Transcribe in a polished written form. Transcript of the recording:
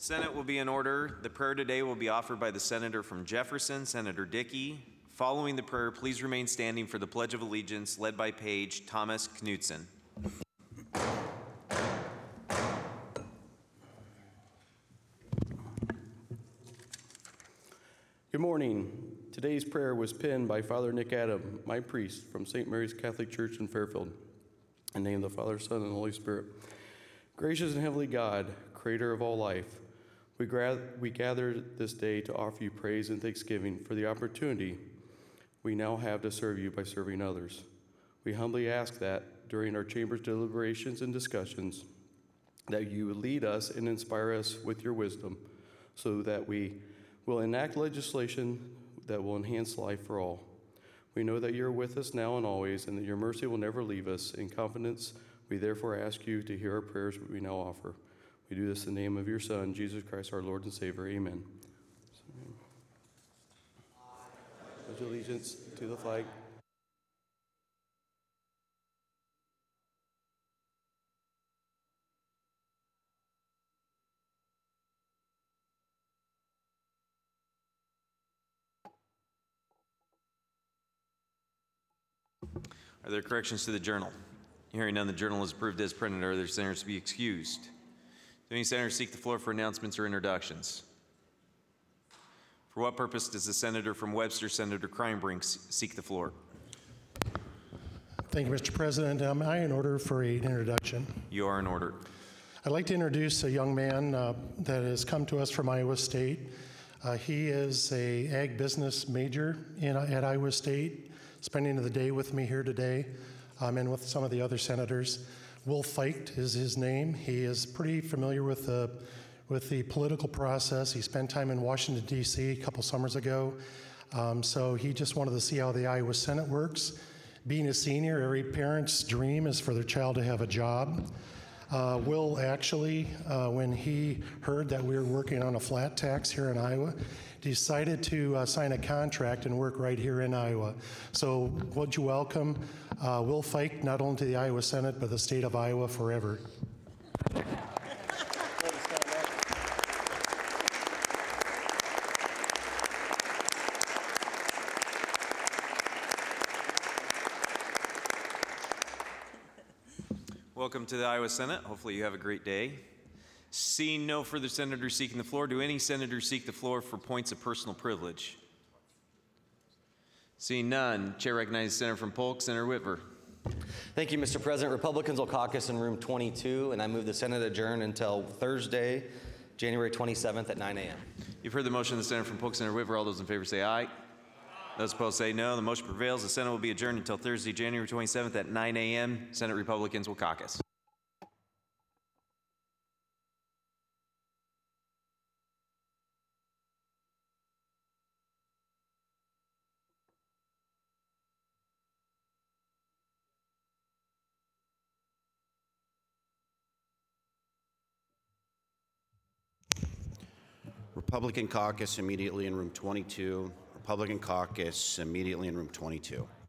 Senate will be in order. The prayer today will be offered by the Senator from Jefferson, Senator Dickey. Following the prayer, please remain standing for the Pledge of Allegiance led by Page Thomas Knutson. Good morning. Today's prayer was penned by Father Nick Adam, my priest from St. Mary's Catholic Church in Fairfield. In the name of the Father, Son, and the Holy Spirit. Gracious and heavenly God, creator of all life, we gather this day to offer you praise and thanksgiving for the opportunity we now have to serve you by serving others. We humbly ask that during our chamber's deliberations and discussions, that you would lead us and inspire us with your wisdom so that we will enact legislation that will enhance life for all. We know that you're with us now and always, and that your mercy will never leave us. In confidence, we therefore ask you to hear our prayers we now offer. We do this in the name of your Son, Jesus Christ, our Lord and Savior. Amen. Pledge allegiance to the flag. Are there corrections to the journal? Hearing none, the journal is approved as printed. Are there senators to be excused? Do any senators seek the floor for announcements or introductions? For what purpose does the senator from Webster, Senator Kreinbrink, seek the floor? Thank you, Mr. President. Am I in order for an introduction? You are in order. I'd like to introduce a young man that has come to us from Iowa State. He is a ag business major at Iowa State, spending the day with me here today and with some of the other senators. Will Feicht is his name. He is pretty familiar with the political process. He spent time in Washington, D.C. a couple summers ago. So he just wanted to see how the Iowa Senate works. Being a senior, every parent's dream is for their child to have a job. Will actually, when he heard that we were working on a flat tax here in Iowa, decided to sign a contract and work right here in Iowa. So would you welcome Will Feicht, not only to the Iowa Senate, but the state of Iowa forever. Welcome to the Iowa Senate. Hopefully you have a great day. Seeing no further senators seeking the floor, do any senators seek the floor for points of personal privilege? Seeing none, Chair recognizes Senator from Polk, Senator Whitver. Thank you, Mr. President. Republicans will caucus in room 22, and I move the Senate adjourn until Thursday, January 27th at 9 a.m. You've heard the motion of the Senator from Polk, Senator Whitver. All those in favor say aye. Those opposed say no. The motion prevails. The Senate will be adjourned until Thursday, January 27th at 9 a.m. Senate Republicans will caucus. Republican caucus immediately in room 22. Republican caucus immediately in room 22.